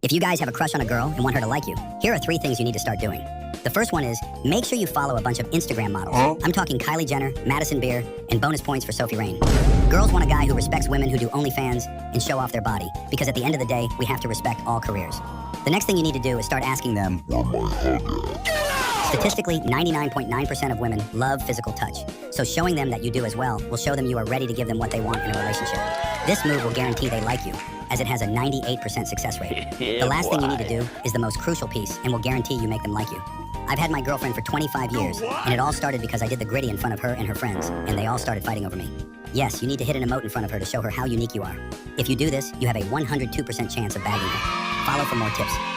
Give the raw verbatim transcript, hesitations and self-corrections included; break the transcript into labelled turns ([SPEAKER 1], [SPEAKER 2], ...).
[SPEAKER 1] If you guys have a crush on a girl and want her to like you, here are three things you need to start doing. The first one is, make sure you follow a bunch of Instagram models. Huh? I'm talking Kylie Jenner, Madison Beer, and bonus points for Sophie Rain. Girls want a guy who respects women who do OnlyFans and show off their body, because at the end of the day, we have to respect all careers. The next thing you need to do is start asking them, statistically, ninety-nine point nine percent of women love physical touch, so showing them that you do as well will show them you are ready to give them what they want in a relationship. This move will guarantee they like you, as it has a ninety-eight percent success rate.
[SPEAKER 2] Yeah,
[SPEAKER 1] the last
[SPEAKER 2] boy.
[SPEAKER 1] thing you need to do is the most crucial piece and will guarantee you make them like you. I've had my girlfriend for twenty-five years, and it all started because I did the gritty in front of her and her friends, and they all started fighting over me. Yes, you need to hit an emote in front of her to show her how unique you are. If you do this, you have a one hundred two percent chance of bagging her. Follow for more tips.